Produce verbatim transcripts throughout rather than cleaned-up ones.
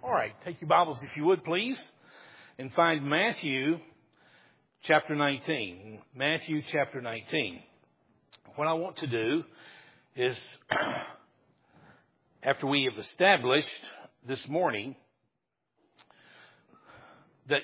All right, take your Bibles if you would, please, and find Matthew chapter nineteen. Matthew chapter nineteen. What I want to do is, after we have established this morning that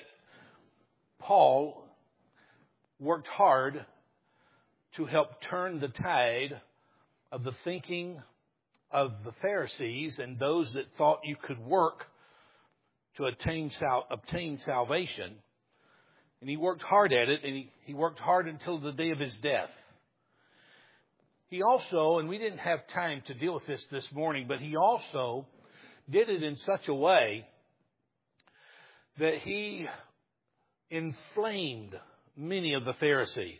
Paul worked hard to help turn the tide of the thinking of the Pharisees and those that thought you could work to attain sal- obtain salvation. And he worked hard at it, and he, he worked hard until the day of his death. He also, and we didn't have time to deal with this this morning, but he also did it in such a way that he inflamed many of the Pharisees.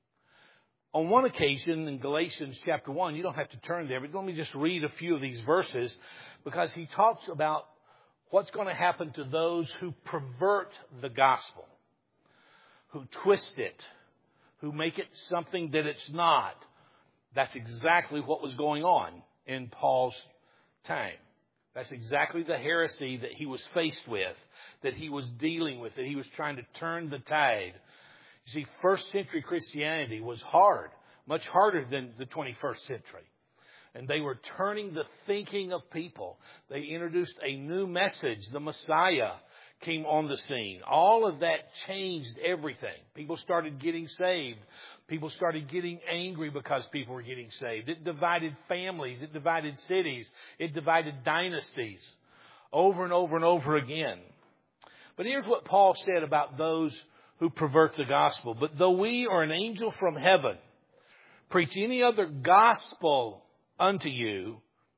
On one occasion in Galatians chapter one, you don't have to turn there, but let me just read a few of these verses because he talks about what's going to happen to those who pervert the gospel, who twist it, who make it something that it's not. That's exactly what was going on in Paul's time. That's exactly the heresy that he was faced with, that he was dealing with, that he was trying to turn the tide. You see, first century Christianity was hard, much harder than the twenty-first century. And they were turning the thinking of people. They introduced a new message. The Messiah came on the scene. All of that changed everything. People started getting saved. People started getting angry because people were getting saved. It divided families. It divided cities. It divided dynasties over and over and over again. But here's what Paul said about those who pervert the gospel. But though we or an angel from heaven preach any other gospel unto you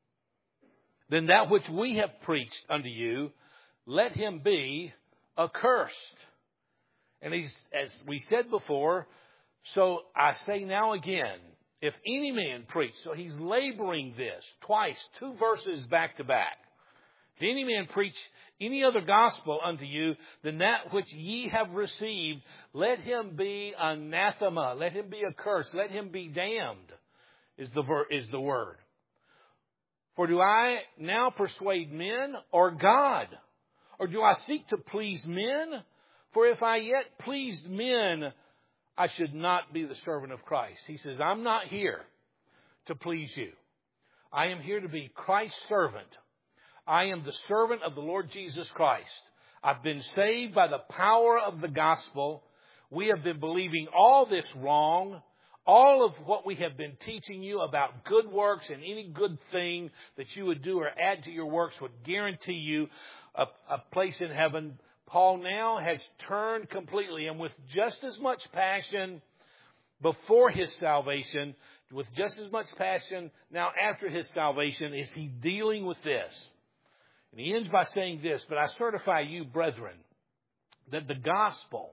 than that which we have preached unto you, let him be accursed. And he's, as we said before, so I say now again, if any man preach, so he's laboring this twice, two verses back to back. If any man preach any other gospel unto you than that which ye have received, let him be anathema, let him be accursed, let him be damned, is the ver- is the word. For do I now persuade men or God? Or do I seek to please men? For if I yet pleased men, I should not be the servant of Christ. He says, I'm not here to please you. I am here to be Christ's servant. I am the servant of the Lord Jesus Christ. I've been saved by the power of the gospel. We have been believing all this wrong. All of what we have been teaching you about good works and any good thing that you would do or add to your works would guarantee you a, a place in heaven. Paul now has turned completely, and with just as much passion before his salvation, with just as much passion now after his salvation, is he dealing with this. And he ends by saying this, but I certify you, brethren, that the gospel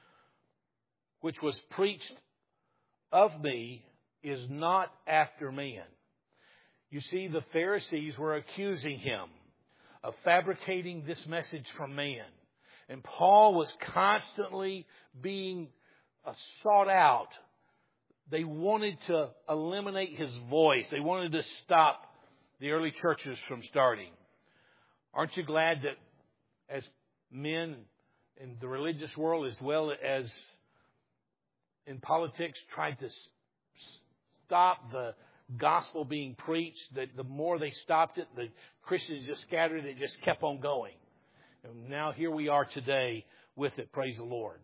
which was preached of me is not after man. You see, the Pharisees were accusing him of fabricating this message from man. And Paul was constantly being uh, sought out. They wanted to eliminate his voice. They wanted to stop the early churches from starting. Aren't you glad that as men in the religious world as well as in politics tried to stop the gospel being preached, that the more they stopped it, the Christians just scattered it, just kept on going. And now here we are today with it, praise the Lord.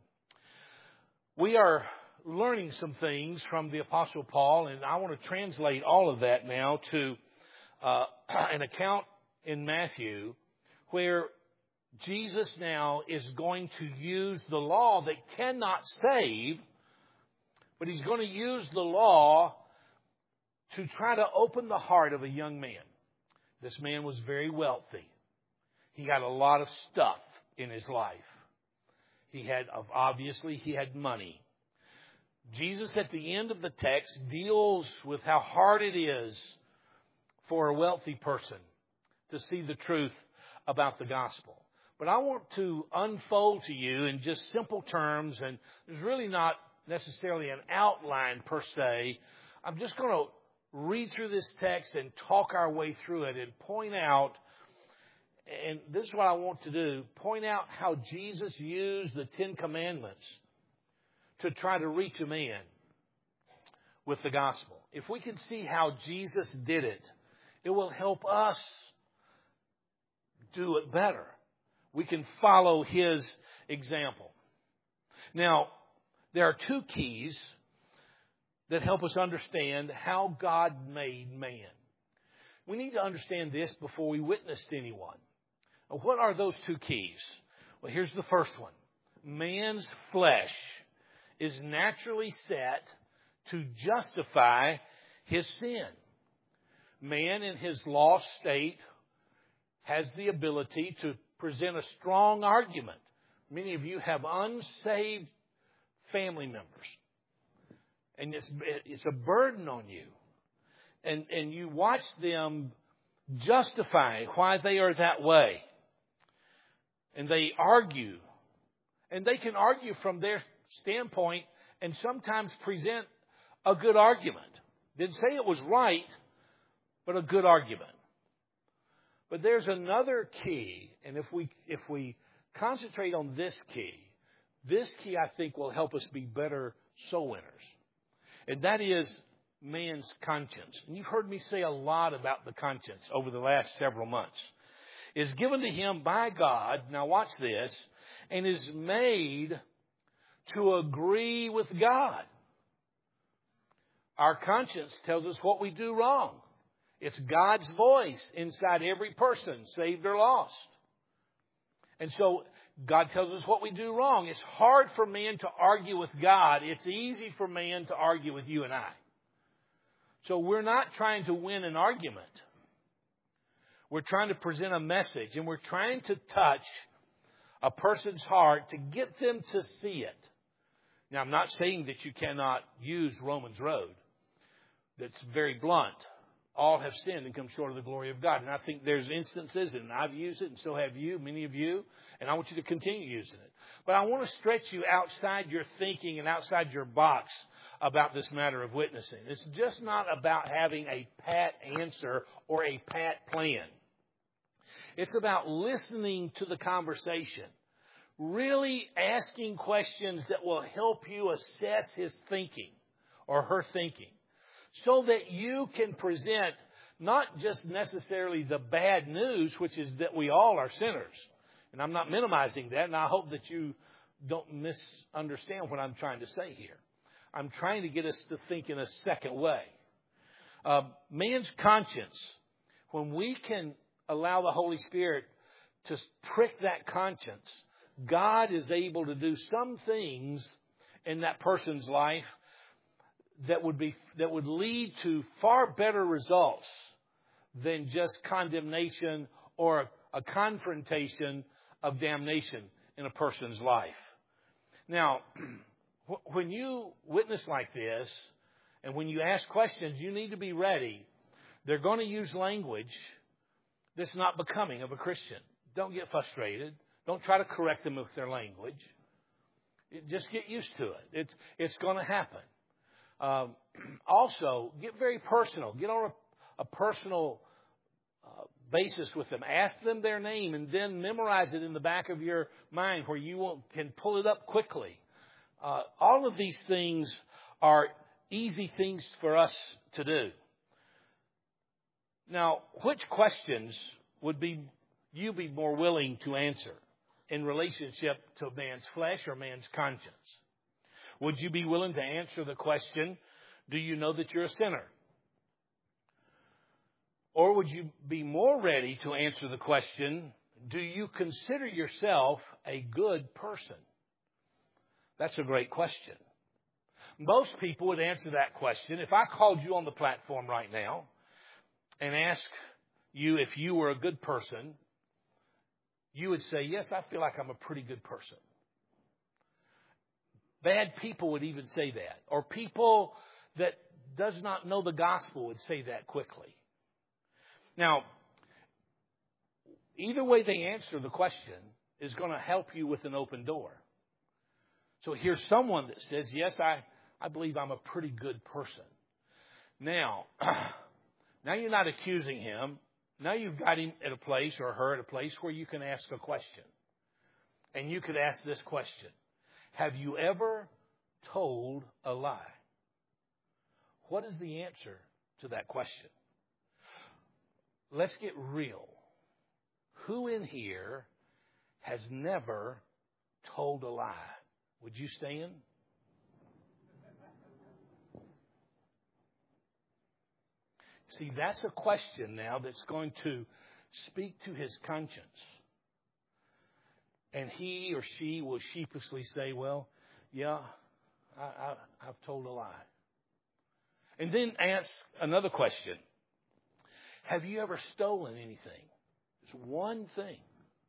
We are learning some things from the Apostle Paul, and I want to translate all of that now to uh, an account in Matthew where Jesus now is going to use the law that cannot save, but he's going to use the law to try to open the heart of a young man. This man was very wealthy. He had a lot of stuff in his life. He had, obviously, he had money. Jesus, at the end of the text, deals with how hard it is for a wealthy person to see the truth about the gospel. But I want to unfold to you in just simple terms, and there's really not necessarily an outline per se. I'm just going to read through this text and talk our way through it and point out And this is what I want to do. Point out how Jesus used the Ten Commandments to try to reach a man with the gospel. If we can see how Jesus did it, it will help us do it better. We can follow His example. Now, there are two keys that help us understand how God made man. We need to understand this before we witness to anyone. What are those two keys? Well, here's the first one. Man's flesh is naturally set to justify his sin. Man in his lost state has the ability to present a strong argument. Many of you have unsaved family members. And it's, it's a burden on you. And, and you watch them justify why they are that way. And they argue. And they can argue from their standpoint and sometimes present a good argument. Didn't say it was right, but a good argument. But there's another key, and if we if we concentrate on this key, this key I think will help us be better soul winners. And that is man's conscience. And you've heard me say a lot about the conscience over the last several months. Is given to him by God, now watch this, and is made to agree with God. Our conscience tells us what we do wrong. It's God's voice inside every person, saved or lost. And so God tells us what we do wrong. It's hard for man to argue with God. It's easy for man to argue with you and I. So we're not trying to win an argument. We're trying to present a message, and we're trying to touch a person's heart to get them to see it. Now, I'm not saying that you cannot use Romans Road. That's very blunt. All have sinned and come short of the glory of God. And I think there's instances, and I've used it, and so have you, many of you, and I want you to continue using it. But I want to stretch you outside your thinking and outside your box about this matter of witnessing. It's just not about having a pat answer or a pat plan. It's about listening to the conversation, really asking questions that will help you assess his thinking or her thinking, so that you can present not just necessarily the bad news, which is that we all are sinners. And I'm not minimizing that, and I hope that you don't misunderstand what I'm trying to say here. I'm trying to get us to think in a second way. Uh, man's conscience, when we can allow the Holy Spirit to prick that conscience, God is able to do some things in that person's life that would be that would lead to far better results than just condemnation or a, a confrontation of damnation in a person's life. Now, when you witness like this, and when you ask questions, you need to be ready. They're going to use language that's not becoming of a Christian. Don't get frustrated. Don't try to correct them with their language. Just get used to it. It's it's going to happen. Um, also, get very personal. Get on a, a personal uh, basis with them. Ask them their name and then memorize it in the back of your mind where you will, can pull it up quickly. Uh, all of these things are easy things for us to do. Now, which questions would be you be more willing to answer in relationship to man's flesh or man's conscience? Would you be willing to answer the question, do you know that you're a sinner? Or would you be more ready to answer the question, do you consider yourself a good person? That's a great question. Most people would answer that question. If I called you on the platform right now and asked you if you were a good person, you would say, yes, I feel like I'm a pretty good person. Bad people would even say that. Or people that does not know the gospel would say that quickly. Now, either way they answer the question is going to help you with an open door. So here's someone that says, yes, I, I believe I'm a pretty good person. Now, now you're not accusing him. Now you've got him at a place or her at a place where you can ask a question. And you could ask this question. Have you ever told a lie? What is the answer to that question? Let's get real. Who in here has never told a lie? Would you stand? See, that's a question now that's going to speak to his conscience. And he or she will sheepishly say, well, yeah, I, I, I've told a lie. And then ask another question. Have you ever stolen anything? Just one thing.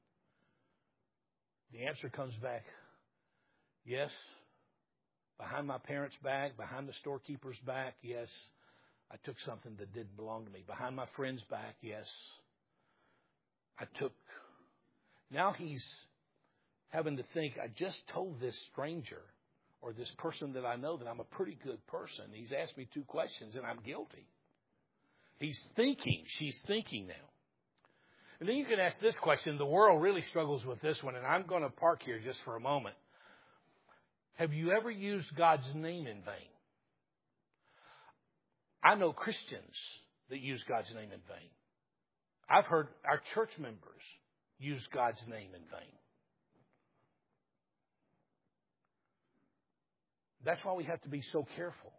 The answer comes back, yes. Behind my parents' back, behind the storekeeper's back, yes. I took something that didn't belong to me. Behind my friend's back, yes. I took. Now he's having to think, I just told this stranger or this person that I know that I'm a pretty good person. He's asked me two questions and I'm guilty. He's thinking. She's thinking now. And then you can ask this question. The world really struggles with this one, and I'm going to park here just for a moment. Have you ever used God's name in vain? I know Christians that use God's name in vain. I've heard our church members use God's name in vain. That's why we have to be so careful.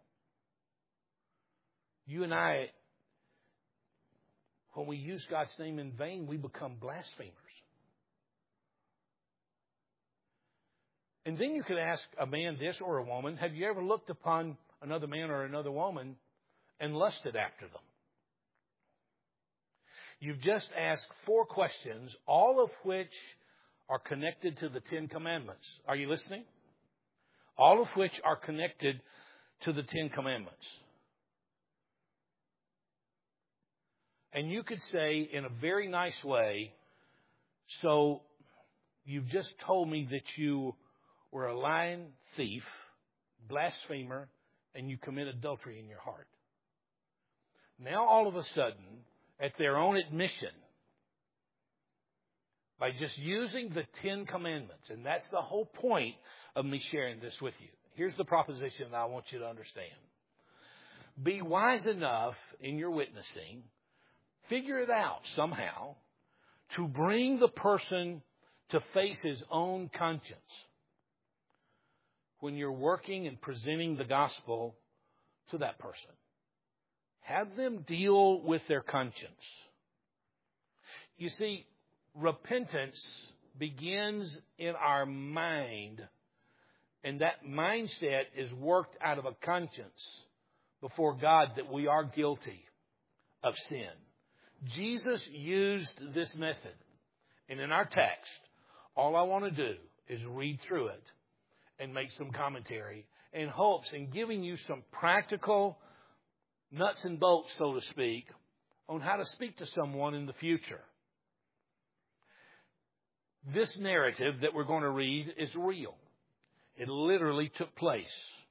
You and I, when we use God's name in vain, we become blasphemers. And then you could ask a man this or a woman, have you ever looked upon another man or another woman and lusted after them? You've just asked four questions, all of which are connected to the Ten Commandments. Are you listening? All of which are connected to the Ten Commandments. And you could say in a very nice way, so you've just told me that you were a lying thief, blasphemer, and you commit adultery in your heart. Now all of a sudden, at their own admission, by just using the Ten Commandments, and that's the whole point of me sharing this with you. Here's the proposition that I want you to understand. Be wise enough in your witnessing, figure it out somehow, to bring the person to face his own conscience when you're working and presenting the gospel to that person. Have them deal with their conscience. You see, repentance begins in our mind, and that mindset is worked out of a conscience before God that we are guilty of sin. Jesus used this method. And in our text, all I want to do is read through it and make some commentary in hopes in giving you some practical nuts and bolts, so to speak, on how to speak to someone in the future. This narrative that we're going to read is real. It literally took place.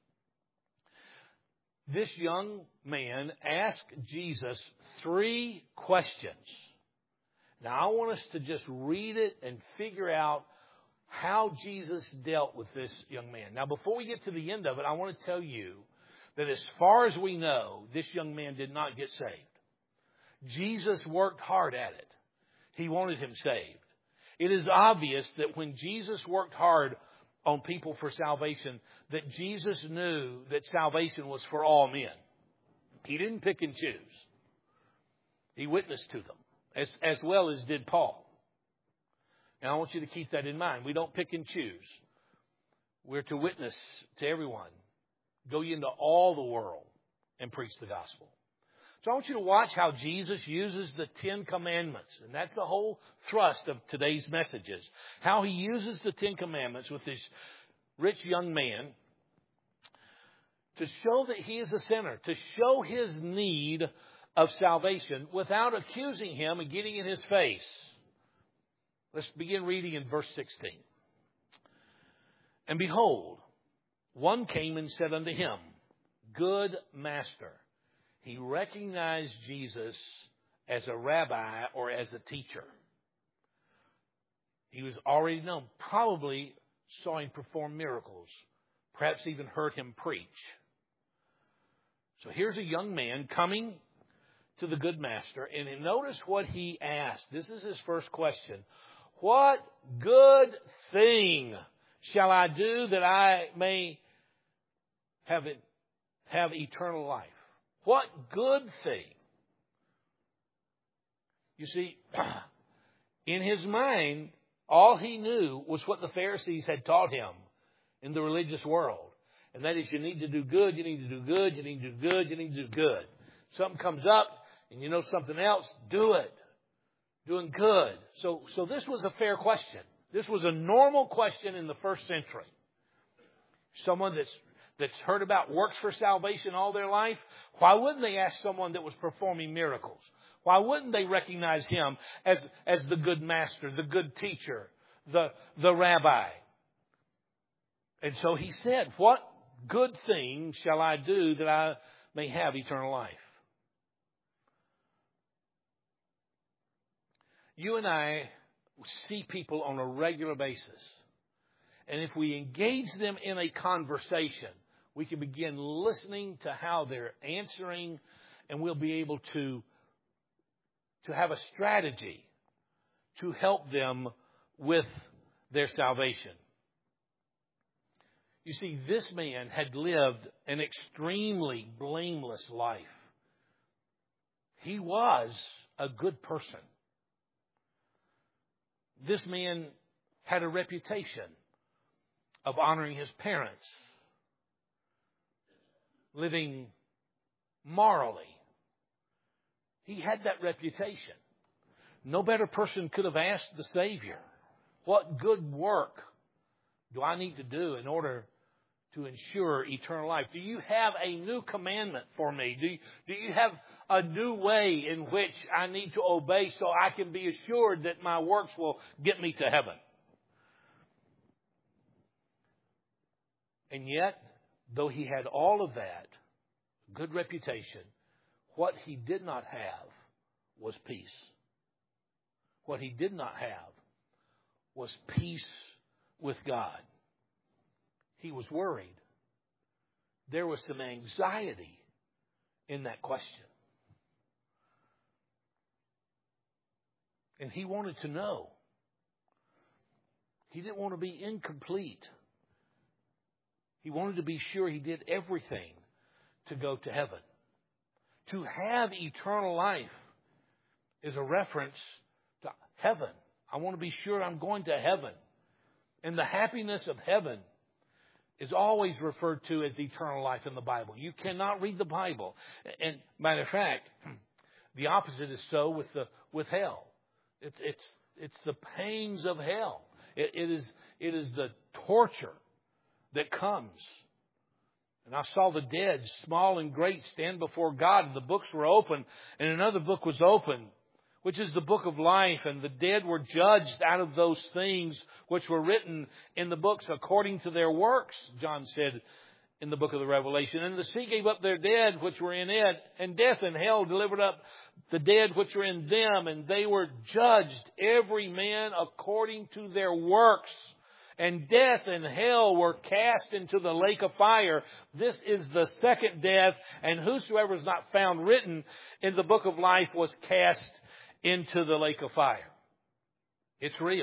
This young man asked Jesus three questions. Now, I want us to just read it and figure out how Jesus dealt with this young man. Now, before we get to the end of it, I want to tell you that as far as we know, this young man did not get saved. Jesus worked hard at it. He wanted him saved. It is obvious that when Jesus worked hard on people for salvation, that Jesus knew that salvation was for all men. He didn't pick and choose. He witnessed to them, as, as well as did Paul. And I want you to keep that in mind. We don't pick and choose. We're to witness to everyone. Go ye into all the world and preach the gospel. So I want you to watch how Jesus uses the Ten Commandments. And that's the whole thrust of today's messages. How he uses the Ten Commandments with this rich young man to show that he is a sinner, to show his need of salvation without accusing him and getting in his face. Let's begin reading in verse sixteen. And behold, one came and said unto him, Good Master. He recognized Jesus as a rabbi or as a teacher. He was already known, probably saw him perform miracles, perhaps even heard him preach. So here's a young man coming to the good master, and notice what he asked. This is his first question. What good thing shall I do that I may have it, have eternal life? What good thing? You see, in his mind, all he knew was what the Pharisees had taught him in the religious world. And that is, you need to do good, you need to do good, you need to do good, you need to do good. Something comes up and you know something else, do it. Doing good. So, so this was a fair question. This was a normal question in the first century. Someone that's, that's heard about works for salvation all their life, why wouldn't they ask someone that was performing miracles? Why wouldn't they recognize him as, as the good master, the good teacher, the, the rabbi? And so he said, what good thing shall I do that I may have eternal life? You and I see people on a regular basis. And if we engage them in a conversation, we can begin listening to how they're answering, and we'll be able to, to have a strategy to help them with their salvation. You see, this man had lived an extremely blameless life. He was a good person. This man had a reputation of honoring his parents, living morally. He had that reputation. No better person could have asked the Savior, what good work do I need to do in order to ensure eternal life? Do you have a new commandment for me? Do you, do you have a new way in which I need to obey so I can be assured that my works will get me to heaven? And yet, though he had all of that, good reputation, what he did not have was peace. What he did not have was peace with God. He was worried. There was some anxiety in that question. And he wanted to know. He didn't want to be incomplete. He wanted to be sure he did everything to go to heaven. To have eternal life is a reference to heaven. I want to be sure I'm going to heaven. And the happiness of heaven is always referred to as eternal life in the Bible. You cannot read the Bible. And matter of fact, the opposite is so with the with hell. It's it's it's the pains of hell. It, it is it is the torture that comes. And I saw the dead, small and great, stand before God, and the books were open, and another book was open, which is the book of life, and the dead were judged out of those things which were written in the books according to their works, John said in the book of the Revelation. And the sea gave up their dead which were in it, and death and hell delivered up the dead which were in them, and they were judged, every man according to their works. And death and hell were cast into the lake of fire. This is the second death, and whosoever is not found written in the book of life was cast into the lake of fire. It's real.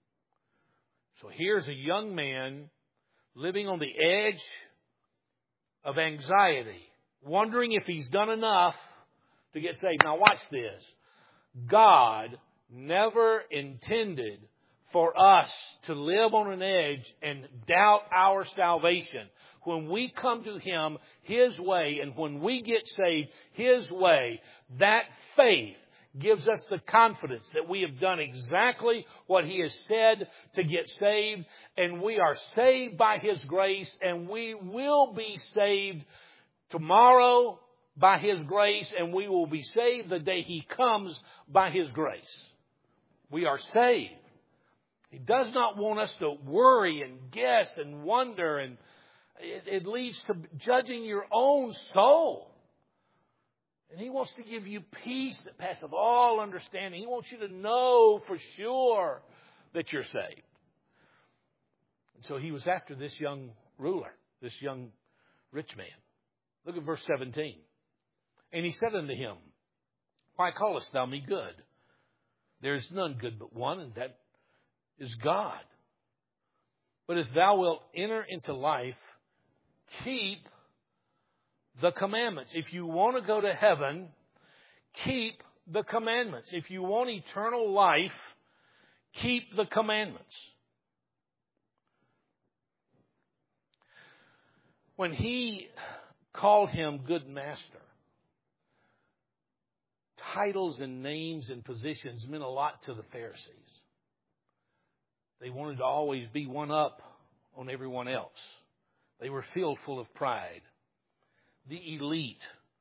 So here's a young man living on the edge of anxiety, wondering if he's done enough to get saved. Now watch this. God never intended for us to live on an edge and doubt our salvation. When we come to Him His way, and when we get saved His way, that faith gives us the confidence that we have done exactly what He has said to get saved, and we are saved by His grace, and we will be saved tomorrow by His grace, and we will be saved the day He comes by His grace. We are saved. He does not want us to worry and guess and wonder, and it, it leads to judging your own soul. And He wants to give you peace that passeth all understanding. He wants you to know for sure that you're saved. And so He was after this young ruler, this young rich man. Look at verse seventeen. And He said unto him, Why callest thou me good? There is none good but one, and that is God. But if thou wilt enter into life, keep the commandments. If you want to go to heaven, keep the commandments. If you want eternal life, keep the commandments. When He called Him good master, titles and names and positions meant a lot to the Pharisees. They wanted to always be one up on everyone else. They were filled full of pride. The elite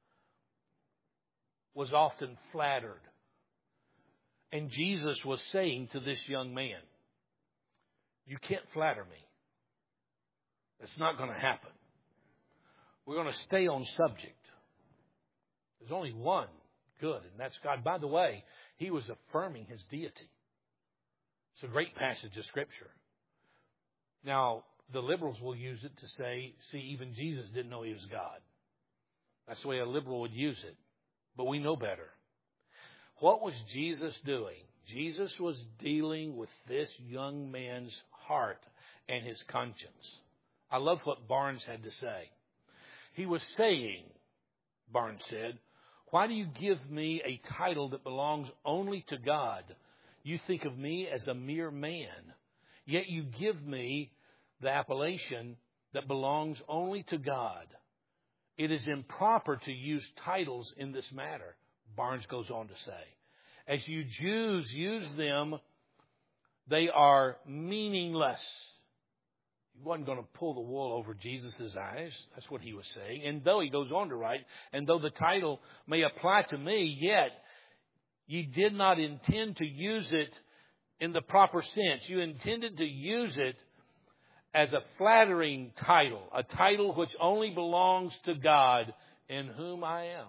was often flattered. And Jesus was saying to this young man, you can't flatter me. It's not going to happen. We're going to stay on subject. There's only one good, and that's God. By the way, He was affirming His deity. It's a great passage of Scripture. Now, the liberals will use it to say, see, even Jesus didn't know He was God. That's the way a liberal would use it. But we know better. What was Jesus doing? Jesus was dealing with this young man's heart and his conscience. I love what Barnes had to say. He was saying, Barnes said, why do you give me a title that belongs only to God? You think of me as a mere man, yet you give me the appellation that belongs only to God. It is improper to use titles in this matter, Barnes goes on to say. As you Jews use them, they are meaningless. He wasn't going to pull the wool over Jesus' eyes. That's what he was saying. And though, he goes on to write, and though the title may apply to me, yet ye did not intend to use it in the proper sense. You intended to use it as a flattering title, a title which only belongs to God, in whom I am.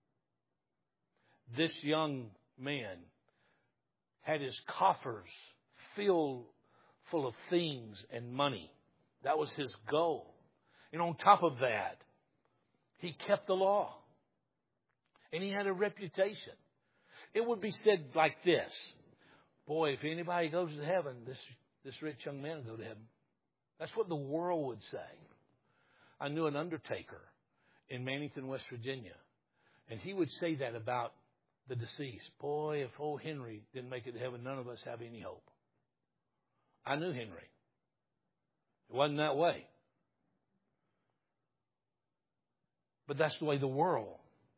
This young man had his coffers filled full of things and money. That was his goal. And on top of that, he kept the law. And he had a reputation. It would be said like this. Boy, if anybody goes to heaven, this, this rich young man will go to heaven. That's what the world would say. I knew an undertaker in Mannington, West Virginia. And he would say that about the deceased. Boy, if old Henry didn't make it to heaven, none of us have any hope. I knew Henry. It wasn't that way. But that's the way the world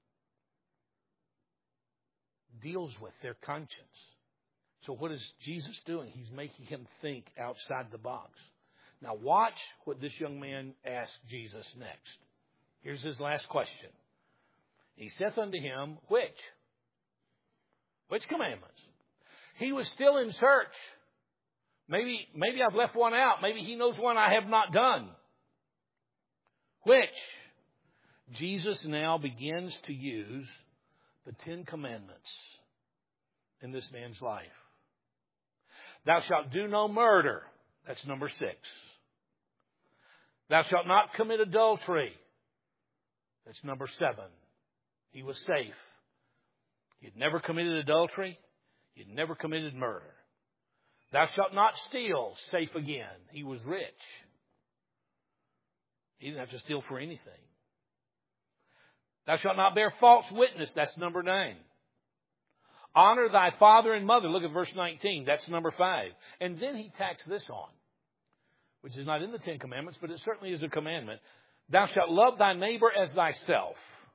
deals with their conscience. So what is Jesus doing? He's making him think outside the box. Now watch what this young man asked Jesus next. Here's his last question. He saith unto him, which? Which commandments? He was still in search. Maybe, maybe I've left one out. Maybe he knows one I have not done. Which? Jesus now begins to use the Ten Commandments in this man's life. Thou shalt do no murder. That's number six. Thou shalt not commit adultery. That's number seven. He was safe. He'd never committed adultery. He'd never committed murder. Thou shalt not steal. Safe again. He was rich. He didn't have to steal for anything. Thou shalt not bear false witness. That's number nine. Honor thy father and mother. Look at verse nineteen. That's number five. And then he tacks this on, which is not in the Ten Commandments, but it certainly is a commandment. Thou shalt love thy neighbor as thyself.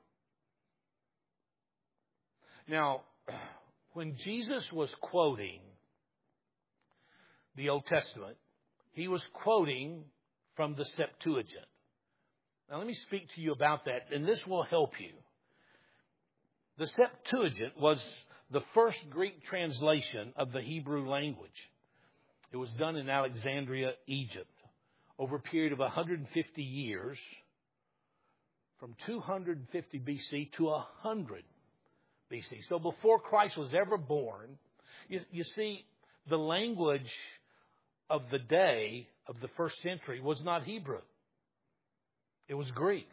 Now, when Jesus was quoting the Old Testament, he was quoting from the Septuagint. Now, let me speak to you about that, and this will help you. The Septuagint was the first Greek translation of the Hebrew language. It was done in Alexandria, Egypt, over a period of one hundred fifty years, from two hundred fifty B C to one hundred B C. So before Christ was ever born, you, you see, the language of the day of the first century was not Hebrew. It was Greek.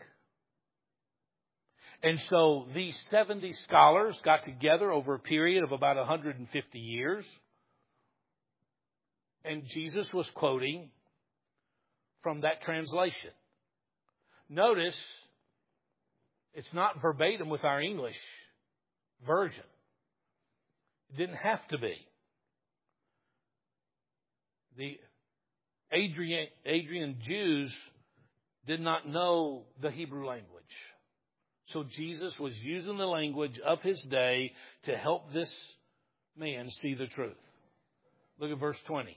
And so these seventy scholars got together over a period of about one hundred fifty years. And Jesus was quoting from that translation. Notice, it's not verbatim with our English version. It didn't have to be. The Adrian, Adrian Jews did not know the Hebrew language. So Jesus was using the language of his day to help this man see the truth. Look at verse twenty.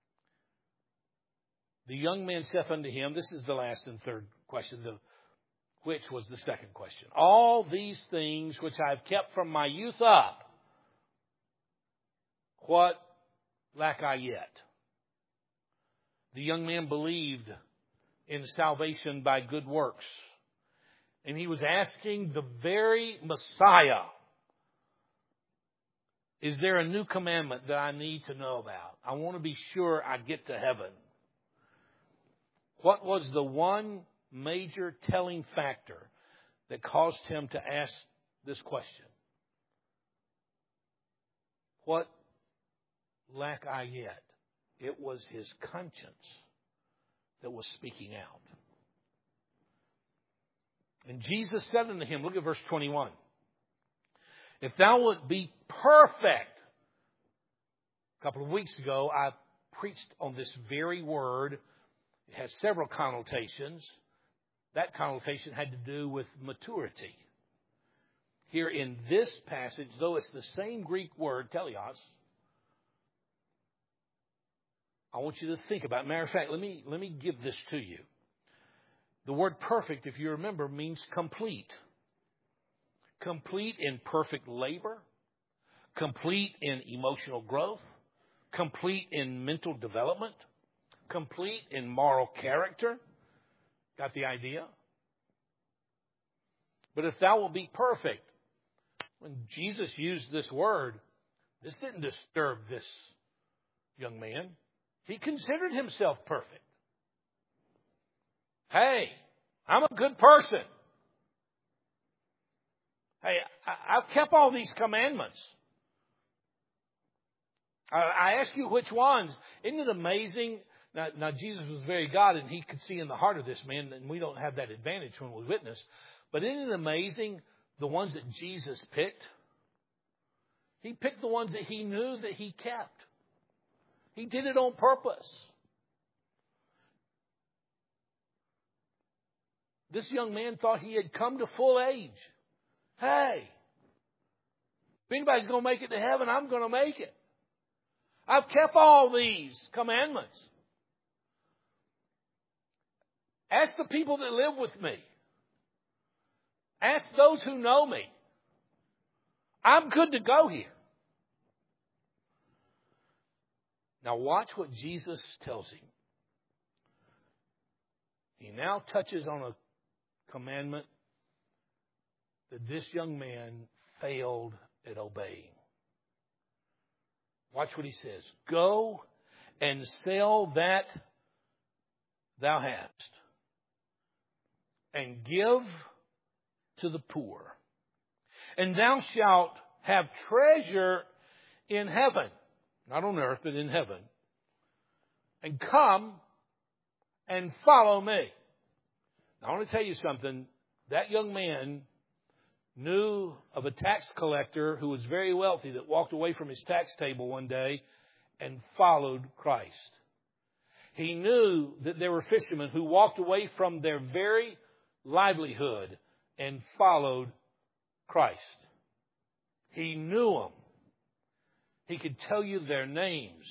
The young man saith unto him, this is the last and third question, the, which was the second question. All these things which I have kept from my youth up, what lack I yet? The young man believed in salvation by good works. And he was asking the very Messiah, is there a new commandment that I need to know about? I want to be sure I get to heaven. What was the one major telling factor that caused him to ask this question? What lack I yet? It was his conscience that was speaking out. And Jesus said unto him, look at verse twenty-one. If thou wilt be perfect. A couple of weeks ago, I preached on this very word. It has several connotations. That connotation had to do with maturity. Here in this passage, though it's the same Greek word, teleos, I want you to think about it. Matter of fact, let me, let me give this to you. The word perfect, if you remember, means complete. Complete in perfect labor. Complete in emotional growth. Complete in mental development. Complete in moral character. Got the idea? But if thou wilt be perfect, when Jesus used this word, this didn't disturb this young man. He considered himself perfect. Hey, I'm a good person. Hey, I've kept all these commandments. I ask you which ones. Isn't it amazing? Now, now, Jesus was very God, and he could see in the heart of this man, and we don't have that advantage when we witness. But isn't it amazing the ones that Jesus picked? He picked the ones that he knew that he kept. He did it on purpose. This young man thought he had come to full age. Hey, if anybody's going to make it to heaven, I'm going to make it. I've kept all these commandments. Ask the people that live with me. Ask those who know me. I'm good to go here. Now watch what Jesus tells him. He now touches on a commandment that this young man failed at obeying. Watch what he says. Go and sell that thou hast, and give to the poor, and thou shalt have treasure in heaven. Not on earth, but in heaven. And come and follow me. Now, I want to tell you something. That young man knew of a tax collector who was very wealthy that walked away from his tax table one day and followed Christ. He knew that there were fishermen who walked away from their very livelihood and followed Christ. He knew them. He could tell you their names.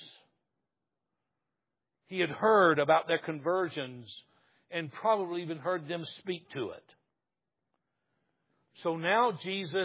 He had heard about their conversions and probably even heard them speak to it. So now Jesus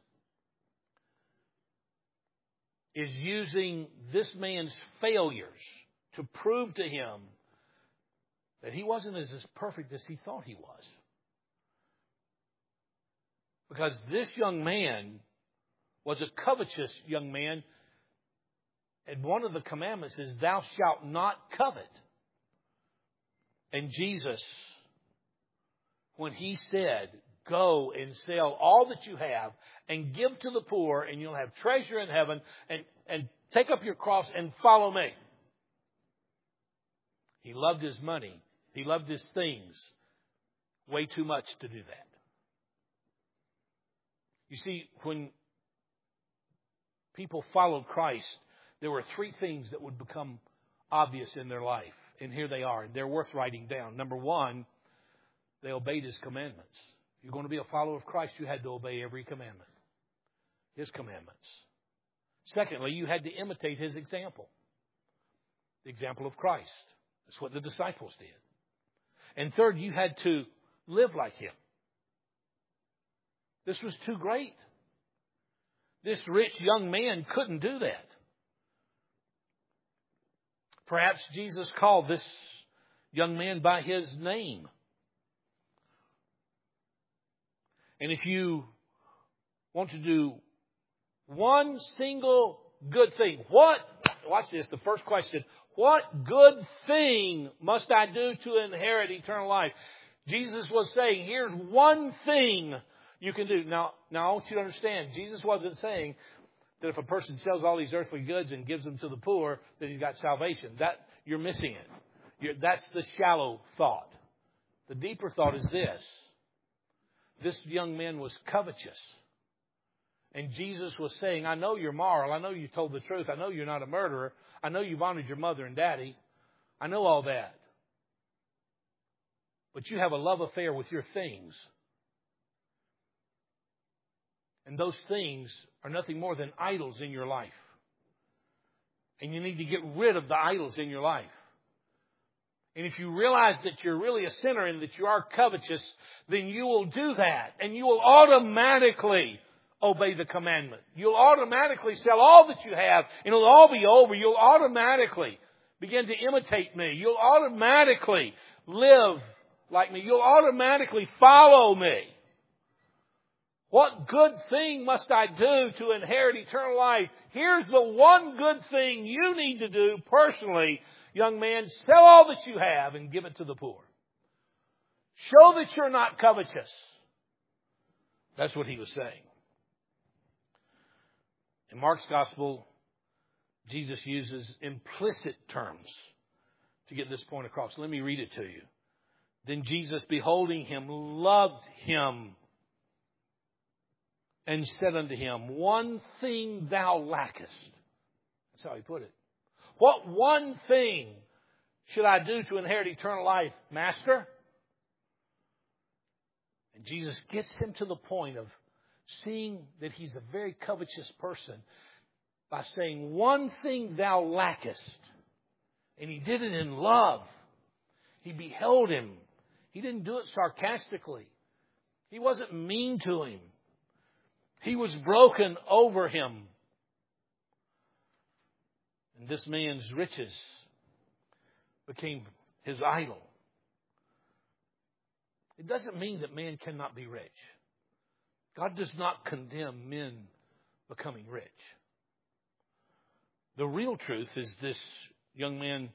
is using this man's failures to prove to him that he wasn't as perfect as he thought he was. Because this young man was a covetous young man. And one of the commandments is, thou shalt not covet. And Jesus, when He said, go and sell all that you have and give to the poor, and you'll have treasure in heaven, and, and take up your cross and follow me. He loved His money. He loved His things way too much to do that. You see, when people followed Christ, there were three things that would become obvious in their life. And here they are. They're worth writing down. Number one, they obeyed His commandments. If you're going to be a follower of Christ, you had to obey every commandment. His commandments. Secondly, you had to imitate His example. The example of Christ. That's what the disciples did. And third, you had to live like Him. This was too great. This rich young man couldn't do that. Perhaps Jesus called this young man by his name. And if you want to do one single good thing, what, watch this, the first question, what good thing must I do to inherit eternal life? Jesus was saying, here's one thing you can do. Now, now I want you to understand, Jesus wasn't saying that if a person sells all these earthly goods and gives them to the poor, that he's got salvation. That, you're missing it. You're, that's the shallow thought. The deeper thought is this. This young man was covetous. And Jesus was saying, I know you're moral. I know you told the truth. I know you're not a murderer. I know you've honored your mother and daddy. I know all that. But you have a love affair with your things. And those things are nothing more than idols in your life. And you need to get rid of the idols in your life. And if you realize that you're really a sinner and that you are covetous, then you will do that. And you will automatically obey the commandment. You'll automatically sell all that you have and it'll all be over. You'll automatically begin to imitate me. You'll automatically live like me. You'll automatically follow me. What good thing must I do to inherit eternal life? Here's the one good thing you need to do personally, young man. Sell all that you have and give it to the poor. Show that you're not covetous. That's what he was saying. In Mark's Gospel, Jesus uses implicit terms to get this point across. Let me read it to you. Then Jesus, beholding him, loved him and said unto him, one thing thou lackest. That's how he put it. What one thing should I do to inherit eternal life, Master? And Jesus gets him to the point of seeing that he's a very covetous person by saying, one thing thou lackest. And he did it in love. He beheld him. He didn't do it sarcastically. He wasn't mean to him. He was broken over him. And this man's riches became his idol. It doesn't mean that man cannot be rich. God does not condemn men becoming rich. The real truth is this young man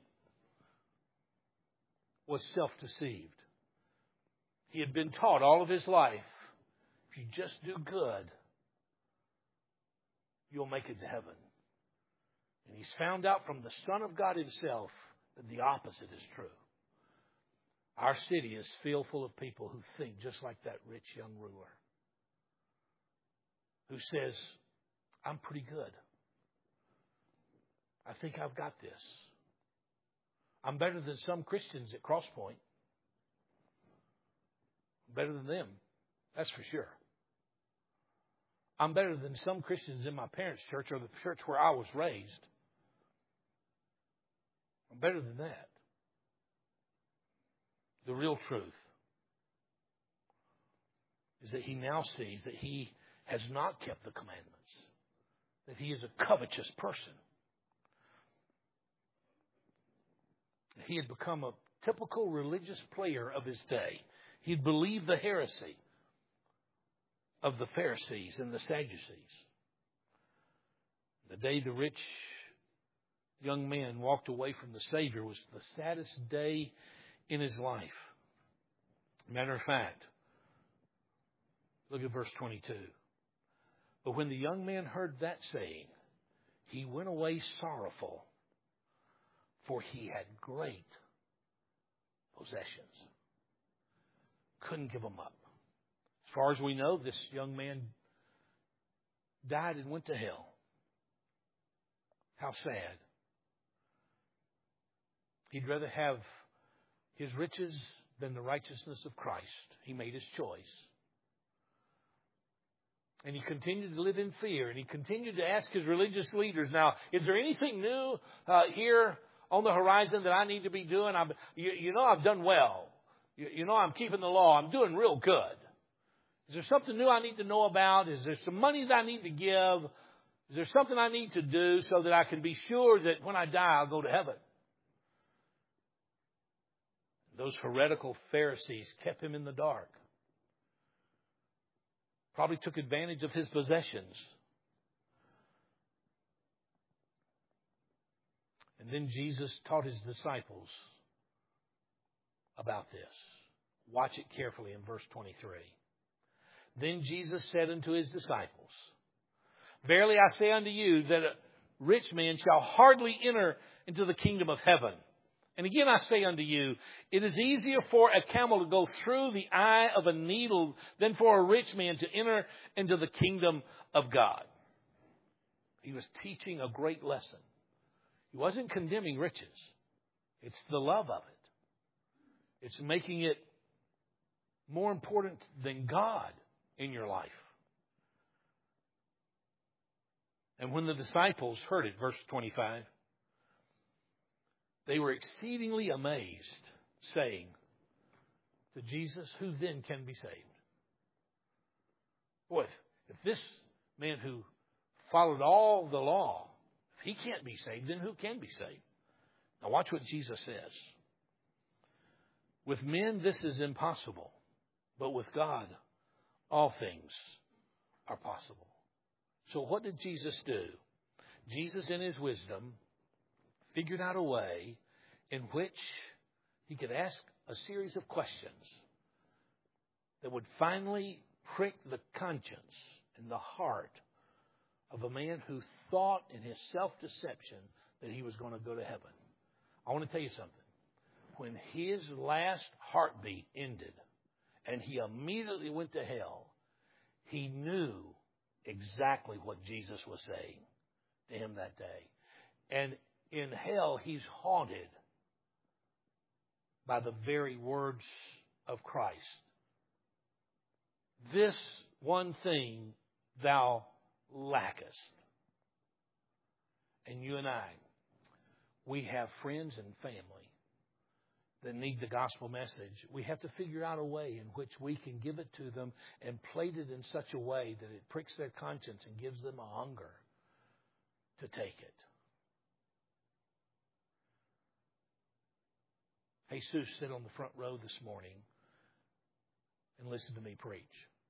was self-deceived. He had been taught all of his life, if you just do good, you'll make it to heaven. And he's found out from the Son of God himself that the opposite is true. Our city is filled full of people who think just like that rich young ruler, who says, I'm pretty good. I think I've got this. I'm better than some Christians at Crosspoint. Better than them. That's for sure. I'm better than some Christians in my parents' church or the church where I was raised. I'm better than that. The real truth is that he now sees that he has not kept the commandments. That he is a covetous person. He had become a typical religious player of his day. He'd believed the heresy of the Pharisees and the Sadducees. The day the rich young man walked away from the Savior was the saddest day in his life. Matter of fact, look at verse twenty-two. But when the young man heard that saying, he went away sorrowful, for he had great possessions. Couldn't give them up. As far as we know, this young man died and went to hell. How sad. He'd rather have his riches than the righteousness of Christ. He made his choice. And he continued to live in fear. And he continued to ask his religious leaders, now, is there anything new uh, here on the horizon that I need to be doing? I'm, you, you know I've done well. You, you know I'm keeping the law. I'm doing real good. Is there something new I need to know about? Is there some money that I need to give? Is there something I need to do so that I can be sure that when I die I'll go to heaven? Those heretical Pharisees kept him in the dark. Probably took advantage of his possessions. And then Jesus taught his disciples about this. Watch it carefully in verse twenty-three. Then Jesus said unto his disciples, Verily I say unto you that a rich man shall hardly enter into the kingdom of heaven. And again I say unto you, it is easier for a camel to go through the eye of a needle than for a rich man to enter into the kingdom of God. He was teaching a great lesson. He wasn't condemning riches. It's the love of it. It's making it more important than God in your life. And when the disciples heard it, verse twenty-five, they were exceedingly amazed, saying to Jesus, who then can be saved? Boy, if, if this man who followed all the law, if he can't be saved, then who can be saved? Now watch what Jesus says. With men this is impossible, but with God all things are possible. So what did Jesus do? Jesus in his wisdom figured out a way in which he could ask a series of questions that would finally prick the conscience and the heart of a man who thought in his self-deception that he was going to go to heaven. I want to tell you something. When his last heartbeat ended and he immediately went to hell, he knew exactly what Jesus was saying to him that day. And in hell, he's haunted by the very words of Christ. This one thing thou lackest. And you and I, we have friends and family that need the gospel message. We have to figure out a way in which we can give it to them and plate it in such a way that it pricks their conscience and gives them a hunger to take it. Jesus sat on the front row this morning and listened to me preach.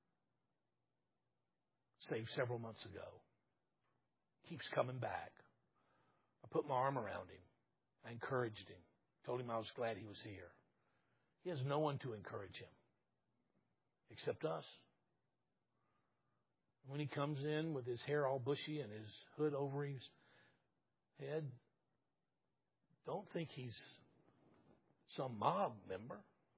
Saved several months ago. Keeps coming back. I put my arm around him. I encouraged him. Told him I was glad he was here. He has no one to encourage him except us. When he comes in with his hair all bushy and his hood over his head, don't think he's some mob member.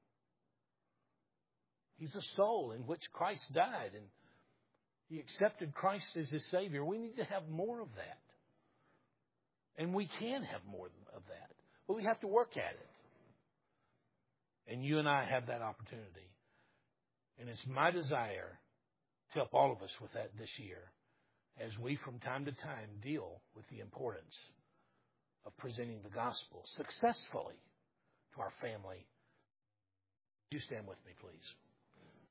He's a soul in which Christ died, and he accepted Christ as his Savior. We need to have more of that. And we can have more of that. But we have to work at it. And you and I have that opportunity. And it's my desire to help all of us with that this year as we from time to time deal with the importance of presenting the gospel successfully to our family. Would you stand with me, please?